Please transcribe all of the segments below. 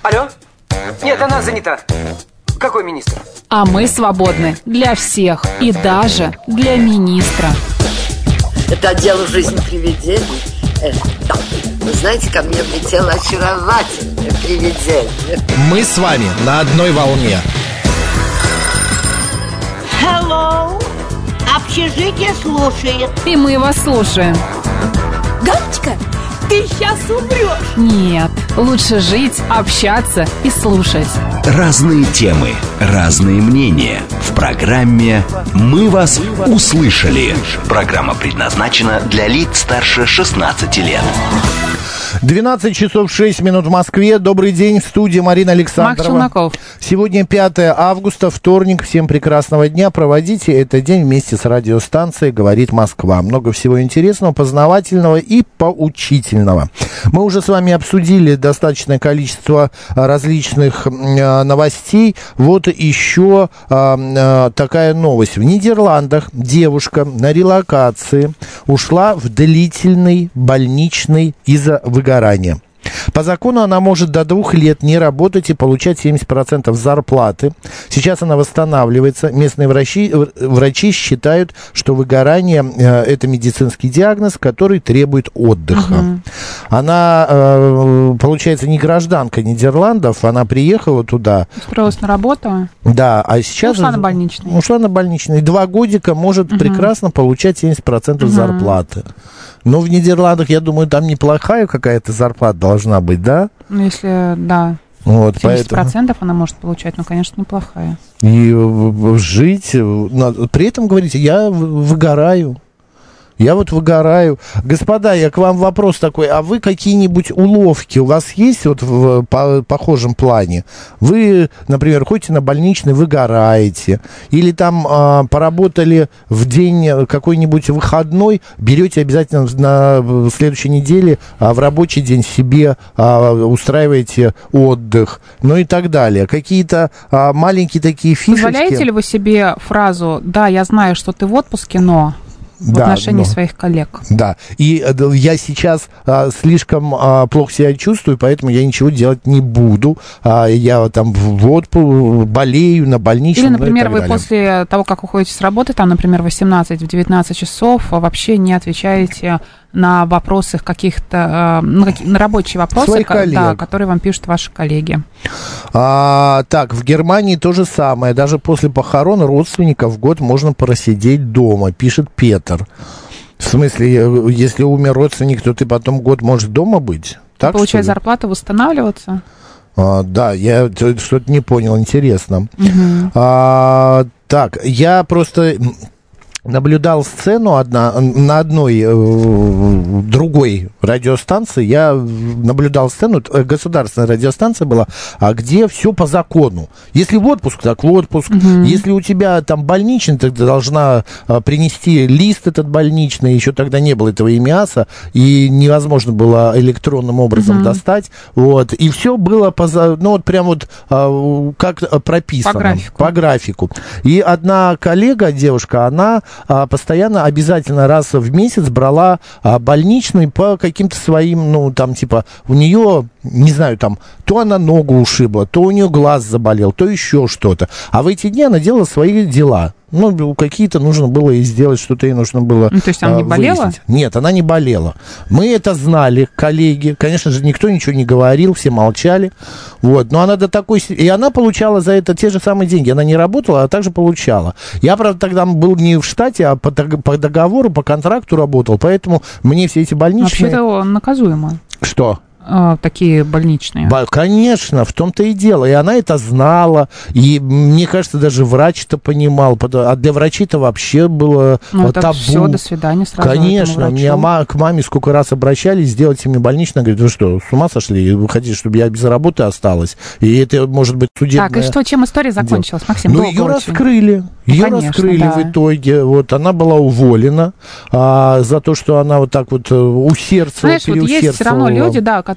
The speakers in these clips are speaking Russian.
Алло? Нет, она занята. Какой министр? А мы свободны для всех и даже для министра. Это отдел «Жизнь привидений». Да. Вы знаете, ко мне влетело очаровательное привидение. Мы с вами на одной волне. Hello. Общежитие слушает. И мы вас слушаем. Галочка, ты сейчас умрешь. Нет, лучше жить, общаться и слушать. Разные темы, разные мнения. В программе «Мы вас услышали». Программа предназначена для лиц старше 16 лет. 12 часов 6 минут в Москве. Добрый день, в студии Марина Александрова. Макс Челноков. Сегодня 5 августа, вторник. Всем прекрасного дня. Проводите этот день вместе с радиостанцией «Говорит Москва». Много всего интересного, познавательного и поучительного. Мы уже с вами обсудили достаточное количество различных новостей. Вот еще такая новость. В Нидерландах девушка на релокации ушла в длительный больничный из-за выгорания. По закону она может до 2 лет не работать и получать 70% зарплаты. Сейчас она восстанавливается. Местные врачи считают, что выгорание – это медицинский диагноз, который требует отдыха. Она, получается, не гражданка Нидерландов. Она приехала туда. Устроилась на работу. Да, а сейчас... Ушла на больничный. Ушла на больничный. 2 годика может прекрасно получать 70% зарплаты. Но в Нидерландах, я думаю, там неплохая какая-то зарплата должна быть, да? Ну, если, да, вот, 70% поэтому... она может получать, ну, конечно, неплохая. И жить... При этом, говорите, я выгораю. Я вот выгораю. Господа, я к вам вопрос такой. А вы какие-нибудь уловки у вас есть вот в похожем плане? Вы, например, ходите на больничный, выгораете. Или там поработали в день какой-нибудь выходной, берете обязательно на следующей неделе в рабочий день себе устраиваете отдых. Ну и так далее. Какие-то маленькие такие фишечки. Позволяете ли вы себе фразу «Да, я знаю, что ты в отпуске, но...» в отношении своих коллег. Да, и я сейчас слишком плохо себя чувствую, поэтому я ничего делать не буду. Я там в отпуск, болею на больничном. Или, например, вы после того, как уходите с работы, там, например, в 18-19 часов, вообще не отвечаете на вопросы каких-то, на рабочие вопросы, да, которые вам пишут ваши коллеги. Так, в Германии то же самое. Даже после похорон родственников год можно просидеть дома, пишет Петр. В смысле, если умер родственник, то ты потом год можешь дома быть? Так, получать зарплату, восстанавливаться? Да, я что-то не понял, интересно. Так, я просто... наблюдал сцену на одной другой радиостанции. Я наблюдал сцену, государственная радиостанция была, где все по закону. Если в отпуск, так в отпуск. Если у тебя там больничный, ты должна принести лист этот больничный. Еще тогда не было этого ИМИАСа, и невозможно было электронным образом достать. Вот. И все было прям вот как прописано. По графику. И одна коллега, девушка, она постоянно, обязательно раз в месяц брала больничный по каким-то своим, ну, там, типа, у нее, не знаю, там, то она ногу ушибла, то у нее глаз заболел, то еще что-то. А в эти дни она делала свои дела. Ну, какие-то нужно было ей сделать, что-то ей нужно было то есть она не болела? Выяснить. Нет, она не болела. Мы это знали, коллеги. Конечно же, никто ничего не говорил, все молчали. Вот. Но она до такой... И она получала за это те же самые деньги. Она не работала, а также получала. Я, правда, тогда был не в штате, а по договору, по контракту работал. Поэтому мне все эти больничные... Вообще-то наказуемо. Что? Такие больничные. Конечно, в том-то и дело. И она это знала. И, мне кажется, даже врач это понимал. А для врачей это вообще было табу. Все, до свидания сразу. Конечно. Меня к маме сколько раз обращались, сделайте мне больничное. Говорит, вы что, с ума сошли? Вы хотите, чтобы я без работы осталась? И это может быть судебное... Так, и что, чем история закончилась, Максим? Ну, ее раскрыли. Ее раскрыли в итоге. Вот, она была уволена за то, что она вот так вот усердствовала, знаешь, вот есть все равно люди, да, которые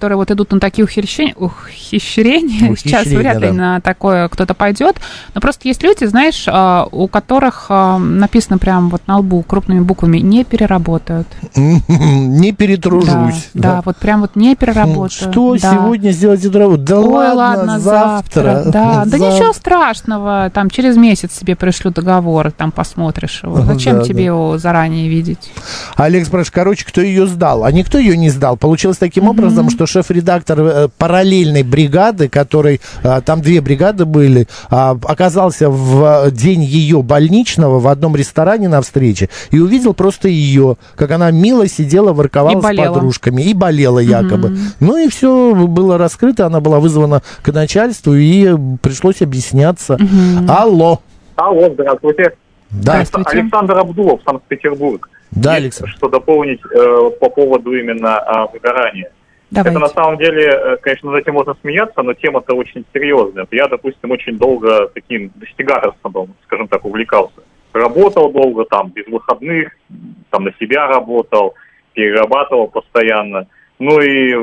которые вот идут на такие ухищрения, сейчас вряд ли на такое кто-то пойдет, но просто есть люди, знаешь, у которых написано прямо вот на лбу крупными буквами «не переработают». Не перетружусь. Да, вот прям вот не переработают. Что сегодня сделать эту работу? Да ладно, завтра. Да ничего страшного, там через месяц себе пришлю договор, там посмотришь его. Зачем тебе его заранее видеть? Олег спрашивает, кто ее сдал? А никто ее не сдал. Получилось таким образом, что шеф-редактор параллельной бригады, которой там 2 бригады были, оказался в день ее больничного в одном ресторане на встрече и увидел просто ее, как она мило сидела, ворковала с подружками и болела якобы. Ну и все было раскрыто, она была вызвана к начальству и пришлось объясняться. Алло, здравствуйте. Да. Александр Абдулов, Санкт-Петербург. Да, Александр. Что дополнить по поводу именно выгорания. Давайте. Это на самом деле, конечно, над этим можно смеяться, но тема-то очень серьезная. Я, допустим, очень долго таким достигаторством, скажем так, увлекался. Работал долго, там, без выходных, там, на себя работал, перерабатывал постоянно. Ну и,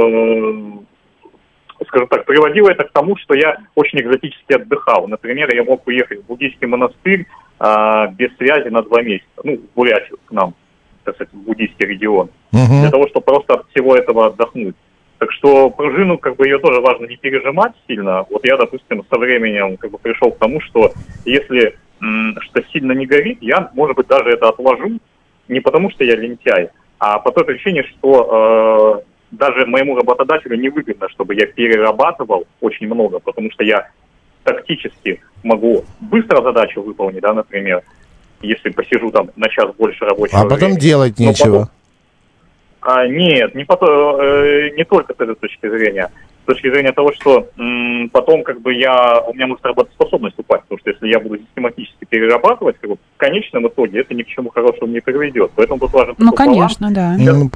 скажем так, приводило это к тому, что я очень экзотически отдыхал. Например, я мог уехать в буддийский монастырь без связи на 2 месяца. Ну, в Бурятию к нам, так сказать, в буддийский регион. Для того, чтобы просто от всего этого отдохнуть. Так что пружину, как бы, ее тоже важно не пережимать сильно. Вот я, допустим, со временем как бы пришел к тому, что если что сильно не горит, я, может быть, даже это отложу. Не потому, что я лентяй, а по той причине, что даже моему работодателю невыгодно, чтобы я перерабатывал очень много, потому что я тактически могу быстро задачу выполнить, да, например, если посижу там на час больше рабочего времени. А потом делать нечего. Нет, не только с этой точки зрения. С точки зрения того, что потом как бы у меня может работоспособность упасть, потому что если я буду систематически перерабатывать, как бы, в конечном итоге это ни к чему хорошему не приведет. Поэтому тут важно... Ну, конечно, да.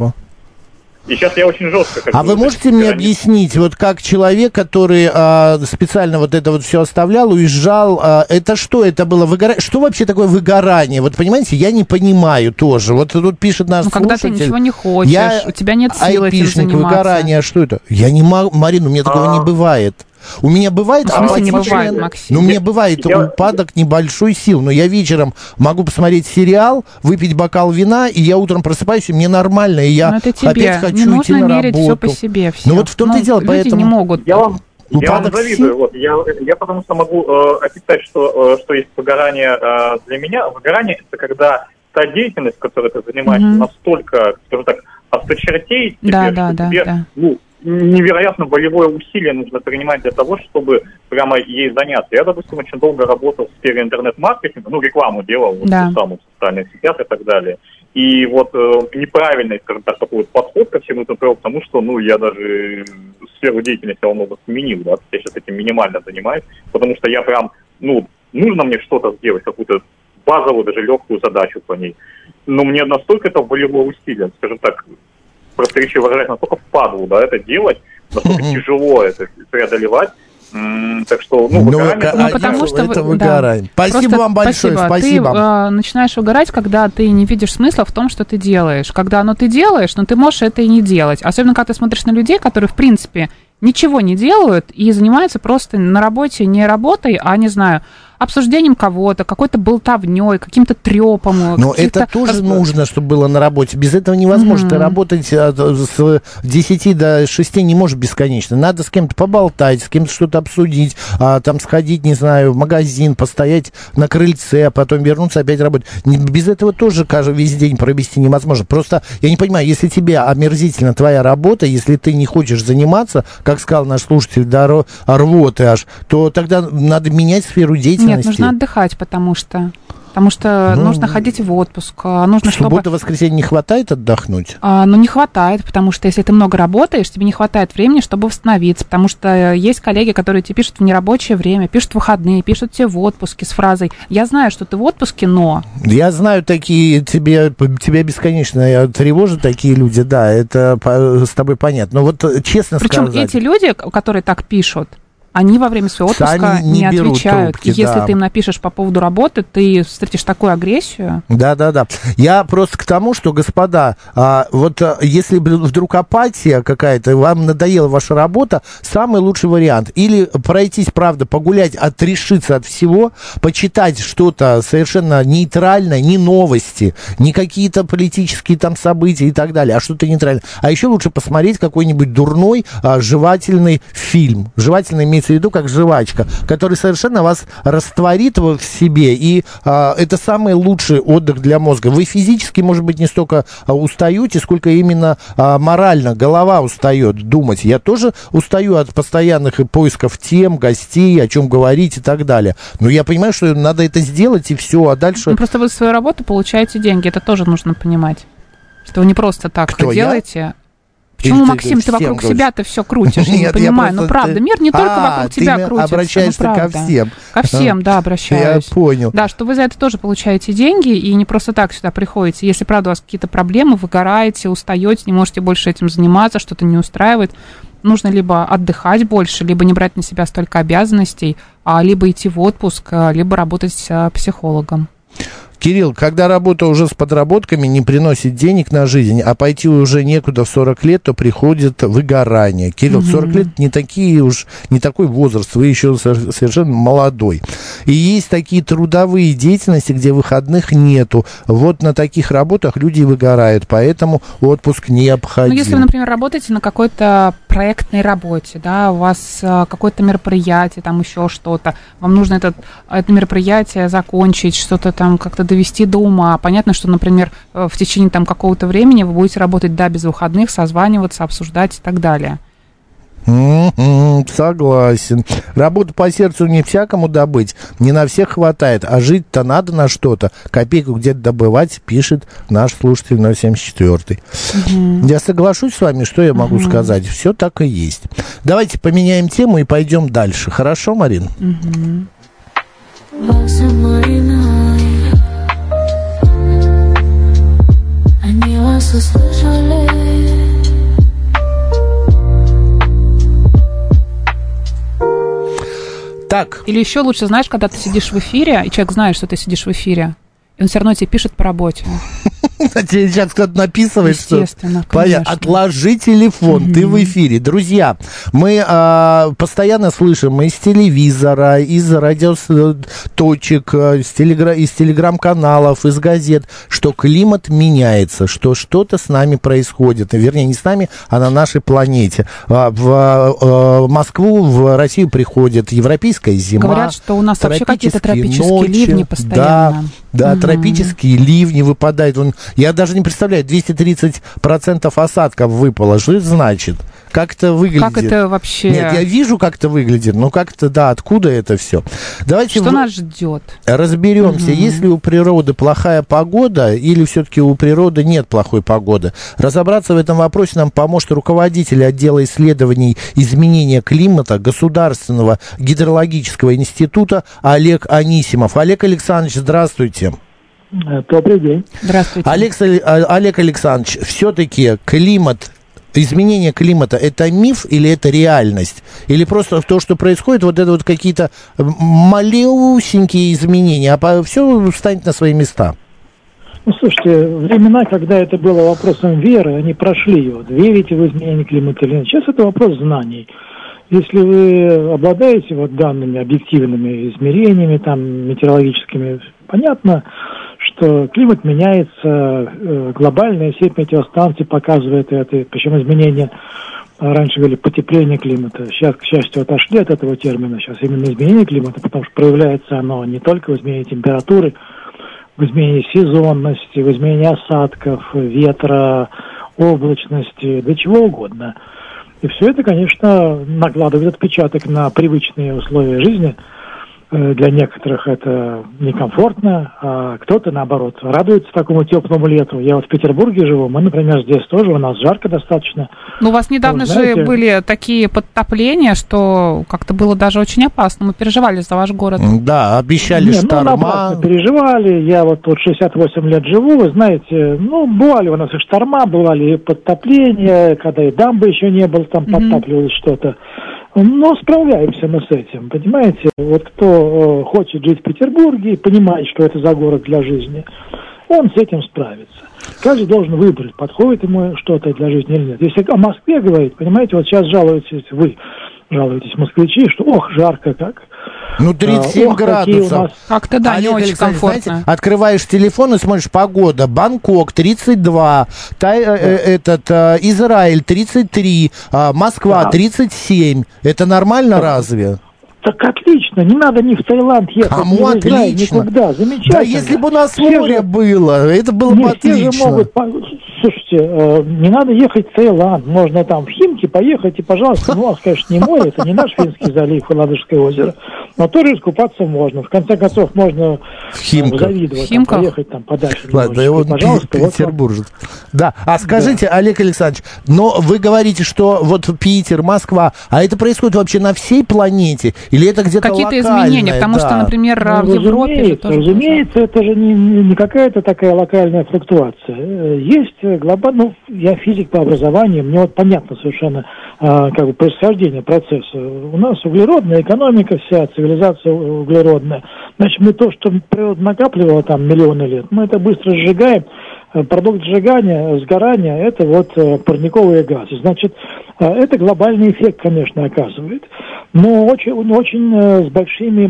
И сейчас я очень жестко... А вы можете мне объяснить, вот как человек, который специально вот это вот все оставлял, уезжал, это что? Это было выгорание? Что вообще такое выгорание? Вот понимаете, я не понимаю тоже. Вот тут пишет наш слушатель. Когда ты ничего не хочешь, у тебя нет сил этим заниматься. Выгорание, а что это? Я не могу, Марина, у меня такого не бывает. У меня бывает не бывает, Максим. Ну, мне бывает упадок небольшой сил, но я вечером могу посмотреть сериал, выпить бокал вина, и я утром просыпаюсь, и мне нормально, и я опять хочу идти на работу. Не нужно мерить все по себе. Все. Ну, вот в том-то и дело, поэтому... Люди не могут. Я вам завидую. Вот, я потому что могу описать, что есть выгорание для меня. Выгорание – это когда та деятельность, которой ты занимаешься, настолько, скажем так, осточертеет тебе, невероятно волевое усилие нужно принимать для того, чтобы прямо ей заняться. Я, допустим, очень долго работал в сфере интернет-маркетинга, рекламу делал в социальных сетях и так далее. И вот неправильный, скажем так, такой вот подход ко всему этому привел к тому, что, я даже сферу деятельности много сменил, да, я сейчас этим минимально занимаюсь, потому что я прям, нужно мне что-то сделать, какую-то базовую, даже легкую задачу по ней. Но мне настолько это волевое усилие, скажем так, просто речи выражать, настолько впадло, да, это делать, настолько тяжело это преодолевать. Так что, выгорание... потому что это выгорание. Да. Спасибо вам большое, спасибо. Ты начинаешь выгорать, когда ты не видишь смысла в том, что ты делаешь. Когда ты делаешь, но ты можешь это и не делать. Особенно, когда ты смотришь на людей, которые, в принципе, ничего не делают и занимаются просто на работе не работой, а, не знаю, обсуждением кого-то, какой-то болтовней, каким-то трепом. Но это тоже нужно, чтобы было на работе. Без этого невозможно. Ты работать с 10 до 6 не можешь бесконечно. Надо с кем-то поболтать, с кем-то что-то обсудить, там сходить, не знаю, в магазин, постоять на крыльце, а потом вернуться опять работать. Без этого тоже весь день провести невозможно. Просто, я не понимаю, если тебе омерзительна твоя работа, если ты не хочешь заниматься, как сказал наш слушатель, до рвоты аж, то тогда надо менять сферу деятельности. Нет, нужно отдыхать, потому что нужно ходить в отпуск. Нужно, в субботу, воскресенье не хватает отдохнуть? Не хватает, потому что если ты много работаешь, тебе не хватает времени, чтобы восстановиться, потому что есть коллеги, которые тебе пишут в нерабочее время, пишут в выходные, пишут тебе в отпуске с фразой «Я знаю, что ты в отпуске, но…» Я знаю такие, тебя бесконечно тревожат такие люди, да, это с тобой понятно. Но вот честно сказать... Причем эти люди, которые так пишут, они во время своего отпуска не отвечают. Трубки, и если ты им напишешь по поводу работы, ты встретишь такую агрессию. Да. Я просто к тому, что, господа, если вдруг апатия какая-то, вам надоела ваша работа, самый лучший вариант. Или пройтись, правда, погулять, отрешиться от всего, почитать что-то совершенно нейтральное, не новости, не какие-то политические там события и так далее, а что-то нейтральное. А еще лучше посмотреть какой-нибудь дурной, жевательный фильм. Жевательный имеется в виду как жвачка, который совершенно вас растворит в себе, и это самый лучший отдых для мозга. Вы физически, может быть, не столько устаете, сколько именно морально. Голова устает думать. Я тоже устаю от постоянных поисков тем, гостей, о чем говорить и так далее. Но я понимаю, что надо это сделать, и все, а дальше... Просто вы за свою работу получаете деньги, это тоже нужно понимать. Что вы не просто так делаете... Я? Почему, Максим, ты вокруг себя-то все крутишь? Я не понимаю. Ну, правда, мир не только вокруг тебя крутится. Ты обращаешься ко всем. Ко всем, да, обращаюсь. Я понял. Да, что вы за это тоже получаете деньги, и не просто так сюда приходите. Если, правда, у вас какие-то проблемы, выгораете, устаете, не можете больше этим заниматься, что-то не устраивает, нужно либо отдыхать больше, либо не брать на себя столько обязанностей, либо идти в отпуск, либо работать с психологом. Кирилл, когда работа уже с подработками не приносит денег на жизнь, а пойти уже некуда в 40 лет, то приходит выгорание. Кирилл, 40 лет не такой возраст, вы еще совершенно молодой. И есть такие трудовые деятельности, где выходных нету. Вот на таких работах люди выгорают, поэтому отпуск необходим. Ну, если вы, например, работаете на какой-то проектной работе, да, у вас какое-то мероприятие, там еще что-то, вам нужно это мероприятие закончить, что-то там как-то довести до ума. Понятно, что, например, в течение там какого-то времени вы будете работать, да, без выходных, созваниваться, обсуждать и так далее. Согласен. Работу по сердцу не всякому добыть, не на всех хватает, а жить-то надо на что-то. Копейку где-то добывать, пишет наш слушатель 074. Я соглашусь с вами, что я могу сказать. Все так и есть. Давайте поменяем тему и пойдем дальше. Хорошо, Марин? Они вас услышали. Так. Или еще лучше, знаешь, когда ты сидишь в эфире, и человек знает, что ты сидишь в эфире, и он все равно тебе пишет по работе. Тебе сейчас кто-то написывает, естественно, что... Конечно. Отложи телефон, ты в эфире. Друзья, мы постоянно слышим из телевизора, из радиоточек, из телеграм-каналов, из газет, что климат меняется, что что-то с нами происходит. Вернее, не с нами, а на нашей планете. В Москву, в Россию приходит европейская зима. Говорят, что у нас вообще какие-то тропические ливни постоянно. Да, тропические ливни выпадают. Я даже не представляю, 230% осадков выпало. Что это значит? Как это выглядит? Как это вообще? Нет, я вижу, как это выглядит, но как это, да, откуда это все? Давайте что нас ждет? Разберемся, есть ли у природы плохая погода или все-таки у природы нет плохой погоды. Разобраться в этом вопросе нам поможет руководитель отдела исследований изменения климата Государственного гидрологического института Олег Анисимов. Олег Александрович, здравствуйте. Добрый день. Здравствуйте. Олег Александрович, все-таки изменение климата – это миф или это реальность? Или просто то, что происходит, вот это вот какие-то малюсенькие изменения, а все станет на свои места? Ну, слушайте, времена, когда это было вопросом веры, они прошли. Вот, верите в изменение климата или нет? Сейчас это вопрос знаний. Если вы обладаете вот данными объективными измерениями, там, метеорологическими, понятно, что климат меняется, глобальная сеть метеостанций показывает это, причем изменения, раньше говорили, потепление климата, сейчас, к счастью, отошли от этого термина, сейчас именно изменение климата, потому что проявляется оно не только в изменении температуры, в изменении сезонности, в изменении осадков, ветра, облачности, да чего угодно. И все это, конечно, накладывает отпечаток на привычные условия жизни. Для некоторых это некомфортно, а кто-то, наоборот, радуется такому теплому лету. Я вот в Петербурге живу, мы, например, здесь тоже, у нас жарко достаточно. Ну, у вас недавно же были такие подтопления, что как-то было даже очень опасно. Мы переживали за ваш город. Да, обещали шторма. Ну, переживали. Я вот тут 68 лет живу, вы знаете, ну, бывали у нас и шторма, бывали и подтопления, когда и дамбы еще не было, там подтапливалось что-то. Но справляемся мы с этим, понимаете? Вот кто хочет жить в Петербурге и понимает, что это за город для жизни, он с этим справится. Каждый должен выбрать, подходит ему что-то для жизни или нет. Если о Москве говорить, понимаете, вот сейчас вы жалуетесь, москвичи, что ох, жарко как. Ну, 37 градусов. Как-то, да, не очень комфортно. Знаете, открываешь телефон и смотришь, погода. Бангкок 32, Израиль 33, Москва 37. Это нормально разве? Так отлично, не надо ни в Таиланд ехать, Кому ни в Израиль, отлично? никуда, замечательно. Да если бы у нас море было, это было бы отлично. Все же могут, слушайте, не надо ехать в Таиланд, можно там в Химки поехать и, пожалуйста, ну, конечно, не море, это не наш Финский залив и Ладожское озеро, но тоже искупаться можно. В конце концов, можно завидовать, там, поехать там подальше. Ладно, его петербуржец. Да, а скажите, да. Олег Александрович, но вы говорите, что вот Питер, Москва, а это происходит вообще на всей планете? Или это где-то какие-то локальное? Изменения, потому что, например, в Европе... Разумеется, это же не какая-то такая локальная флуктуация. Есть глобально, я физик по образованию, мне вот понятно совершенно как бы происхождение процесса. У нас углеродная экономика вся, цивилизация углеродная. Значит, мы то, что природа накапливала там миллионы лет, мы это быстро сжигаем. Продукт сжигания, сгорания, это вот парниковые газы. Значит, это глобальный эффект, конечно, оказывает, но очень с большими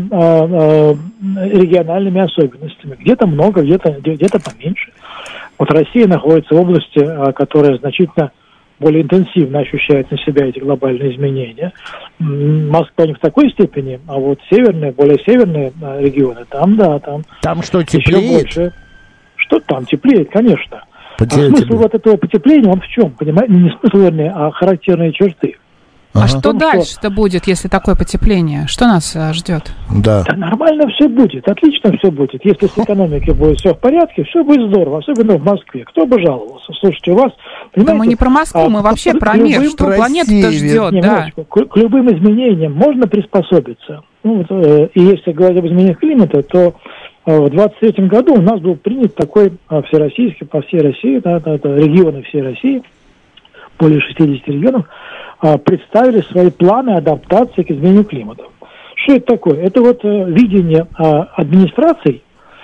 региональными особенностями. Где-то много, где-то поменьше. Вот Россия находится в области, которая значительно более интенсивно ощущает на себя эти глобальные изменения. Москва не в такой степени, а вот более северные регионы, там, да, там что, теплеет? Еще больше. Что там теплеет, конечно. Смысл вот этого потепления, он в чем? Понимаете, не смысл, вернее, а характерные черты. А что дальше-то будет, если такое потепление? Что нас ждет? Да, нормально все будет, отлично все будет. Если с экономикой будет все в порядке, все будет здорово, особенно в Москве. Кто бы жаловался? Слушайте, у вас... Да мы не про Москву, мы вообще про мир. Что планета-то ждет, да. К любым изменениям можно приспособиться. И если говорить об изменениях климата, то в 23 году у нас был принят такой всероссийский, по всей России, регионы всей России, более 60 регионов, представили свои планы адаптации к изменению климата. Что это такое? Это вот видение администраций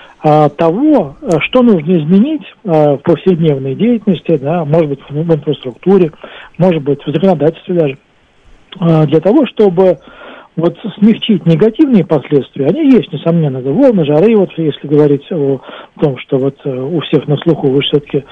того, что нужно изменить в повседневной деятельности, да, может быть, в инфраструктуре, может быть, в законодательстве даже, для того, чтобы вот смягчить негативные последствия. Они есть, несомненно, это волны жары, вот если говорить о том, что вот у всех на слуху вы все-таки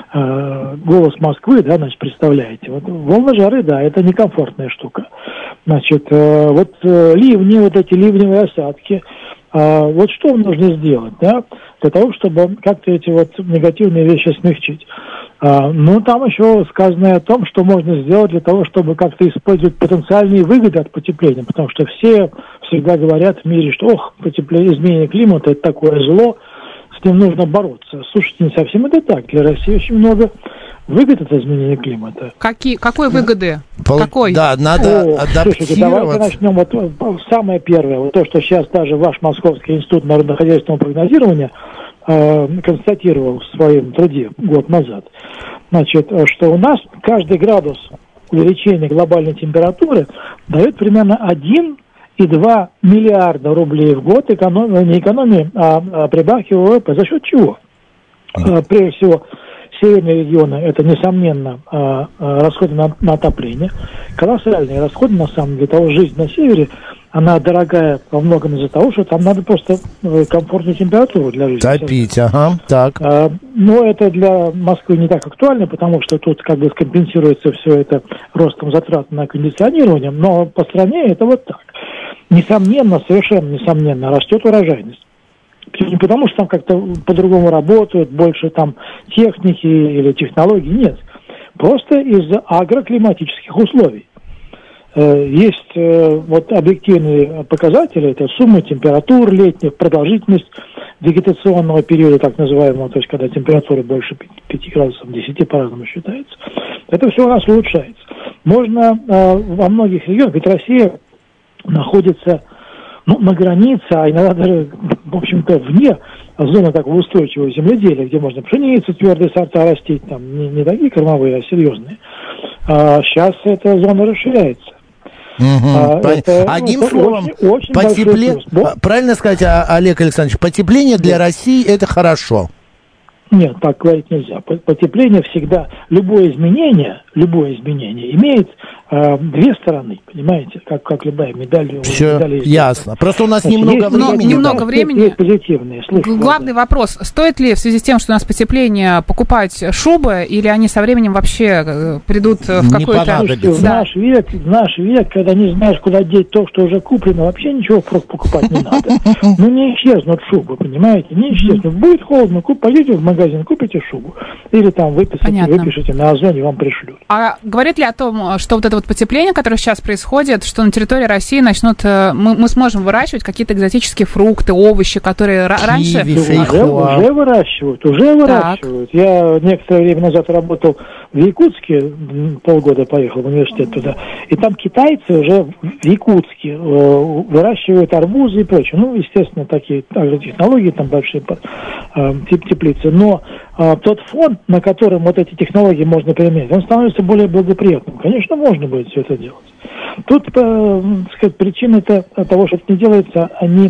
голос Москвы, да, значит, представляете. Вот волны жары, да, это некомфортная штука. Значит, вот ливни, вот эти ливневые осадки, вот что нужно сделать, да, для того, чтобы как-то эти вот негативные вещи смягчить. Ну, там еще сказано о том, что можно сделать для того, чтобы как-то использовать потенциальные выгоды от потепления, потому что все всегда говорят в мире, что изменение климата – это такое зло, с ним нужно бороться. Слушайте, не совсем это так. Для России очень много выгод от изменения климата. Какой выгоды? Какой? Да, надо адаптироваться. Слушайте, давайте начнем. Вот самое первое, вот то, что сейчас даже ваш Московский институт народно-хозяйственного прогнозирования констатировал в своем труде год назад, значит, что у нас каждый градус увеличения глобальной температуры дает примерно 1,2 миллиарда рублей в год не экономии, а прибавки ВВП. За счет чего? Прежде всего, северные регионы, это, несомненно, расходы на отопление. Колоссальные расходы, на самом деле, для того, жизнь на севере, она дорогая во многом из-за того, что там надо просто комфортную температуру для жизни. Топить, ага, так. Но это для Москвы не так актуально, потому что тут как бы скомпенсируется все это ростом затрат на кондиционирование, но по стране это вот так. Несомненно, совершенно несомненно, растет урожайность. Не потому, что там как-то по-другому работают, больше там техники или технологий, нет. Просто из-за агроклиматических условий. Есть вот объективные показатели, это сумма температур летних, продолжительность вегетационного периода, так называемого, то есть когда температура больше 5 градусов, 10 по-разному считается. Это все у нас улучшается. Можно во многих регионах, ведь Россия находится на границе, а иногда даже, в общем-то, вне зоны такого устойчивого земледелия, где можно пшеницу, твердые сорта растить, там не такие кормовые, а серьезные. Сейчас эта зона расширяется. Одним словом, очень правильно сказать, Олег Александрович, потепление для России это хорошо. Нет, так говорить нельзя. Потепление всегда, любое изменение имеет две стороны, понимаете, как любая медаль. Все ясно. Просто у нас немного времени. Есть позитивные. Главный вопрос, стоит ли в связи с тем, что у нас потепление, покупать шубы, или они со временем вообще придут в какой-то... В наш век, когда не знаешь, куда деть то, что уже куплено, вообще ничего просто покупать не надо. Ну, не исчезнут шубы, понимаете, не исчезнут. Будет холодно, пойдите в магазин, купите шубу. Или там выпишите на Озоне, вам пришлют. А говорит ли о том, что вот это вот потепление, которое сейчас происходит, что на территории России мы сможем выращивать какие-то экзотические фрукты, овощи, которые раньше... Уже выращивают. Я некоторое время назад работал в Якутске, полгода поехал в университет туда, и там китайцы уже в Якутске выращивают арбузы и прочее. Ну, естественно, такие агротехнологии, там большие теплицы, но тот фон, на котором вот эти технологии можно применять, он становится более благоприятным. Конечно, можно будет все это делать. Тут, сказать, причины того, что это не делается, они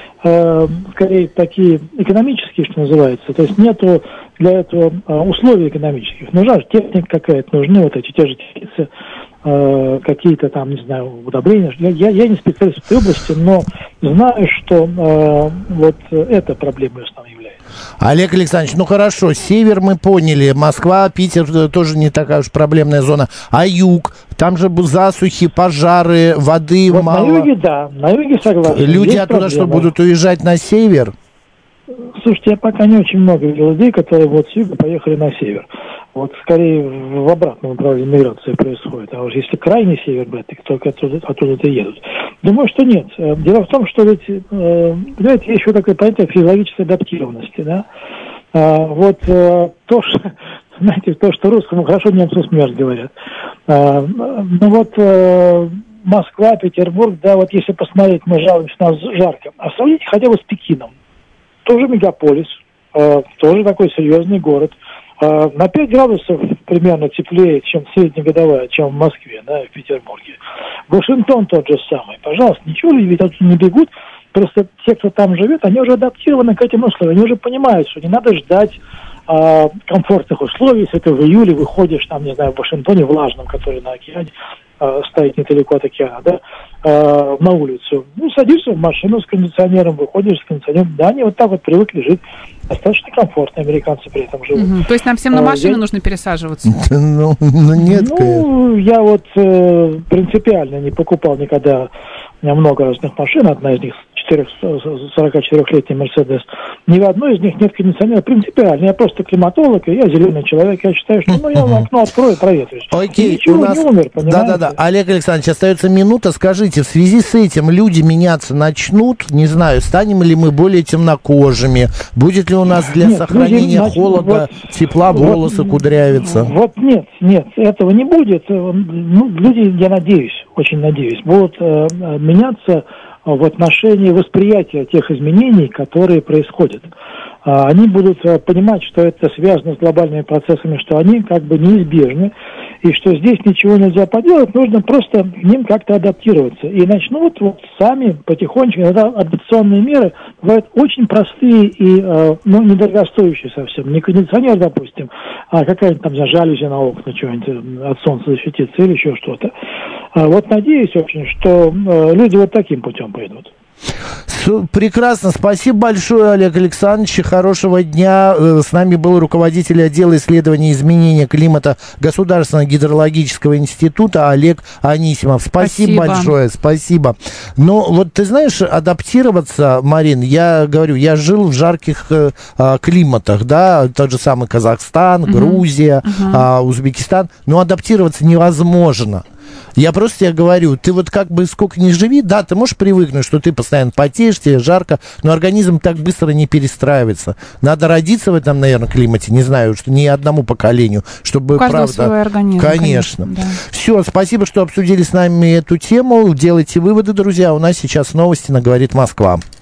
скорее такие экономические, что называется. То есть нету для этого условий экономических. Нужна же техника какая-то, нужны вот эти те же теплицы, какие-то там, не знаю, удобрения. Я не специалист в этой области, но знаю, что вот эта проблема основной является. Олег Александрович, ну хорошо, север мы поняли, Москва, Питер тоже не такая уж проблемная зона, а юг, там же засухи, пожары, воды вот мало. На юге согласен. Люди есть оттуда проблема. Что, будут уезжать на север? Слушайте, я пока не очень много видел людей, которые вот с юга поехали на север. Вот скорее в обратном направлении миграция происходит. А уж если крайний север, то только оттуда-то едут. Думаю, что нет. Дело в том, что ведь, понимаете, есть еще такое понятие физиологической адаптированности, да. Вот то, что русскому хорошо, немцу смерть говорят. Ну вот Москва, Петербург, да, вот если посмотреть, мы жалуемся, у нас жарко. А сравните хотя бы с Пекином. Тоже мегаполис, тоже такой серьезный город. На 5 градусов примерно теплее, чем среднегодовая, чем в Москве, да, и в Петербурге. Вашингтон тот же самый. Пожалуйста, ничего ведь оттуда не бегут. Просто те, кто там живет, они уже адаптированы к этим условиям. Они уже понимают, что не надо ждать комфортных условий. Если ты в июле выходишь, там, не знаю, в Вашингтоне, влажном, который на океане, стоит недалеко от океана, да, на улицу. Ну, садишься в машину с кондиционером, выходишь с кондиционером. Да, они вот так вот привыкли жить. Достаточно комфортно, американцы при этом живут. То есть нам всем на машину нужно пересаживаться? Ну, нет. Ну, я вот принципиально не покупал никогда. У меня много разных машин, одна из них 44-летний Мерседес. Ни в одной из них нет кондиционера. Принципиально. Я просто климатолог, и я зеленый человек. Я считаю, что я окно открою, проветрюсь. Окей, у нас... не умер, понимаете? Да. Олег Александрович, остается минута. Скажите, в связи с этим люди меняться начнут? Не знаю, станем ли мы более темнокожими? Будет ли у нас для сохранения холода, тепла волосы кудрявятся? Вот нет, этого не будет. Ну, люди, я надеюсь, очень надеюсь, будут меняться в отношении восприятия тех изменений, которые происходят. Они будут понимать, что это связано с глобальными процессами, что они как бы неизбежны, и что здесь ничего нельзя поделать, нужно просто к ним как-то адаптироваться. И начнут вот сами потихонечку, иногда адаптационные меры бывают очень простые и недорогостоящие совсем. Не кондиционер, допустим, а какая-нибудь там жалюзи на окна, что-нибудь от солнца защититься или еще что-то. Вот надеюсь очень, что люди вот таким путем пойдут. Прекрасно. Спасибо большое, Олег Александрович. Хорошего дня. С нами был руководитель отдела исследований изменения климата Государственного гидрологического института Олег Анисимов. Спасибо большое. Спасибо. Ну, вот ты знаешь, адаптироваться, Марин, я говорю, я жил в жарких климатах, да, тот же самый Казахстан, Грузия, Узбекистан, но адаптироваться невозможно. Я просто тебе говорю, ты вот как бы сколько ни живи, да, ты можешь привыкнуть, что ты постоянно потеешь, тебе жарко, но организм так быстро не перестраивается. Надо родиться в этом, наверное, климате, не знаю, что ни одному поколению, чтобы, правда... свой организм. Конечно. Да. Все, спасибо, что обсудили с нами эту тему. Делайте выводы, друзья. У нас сейчас новости на «Говорит Москва».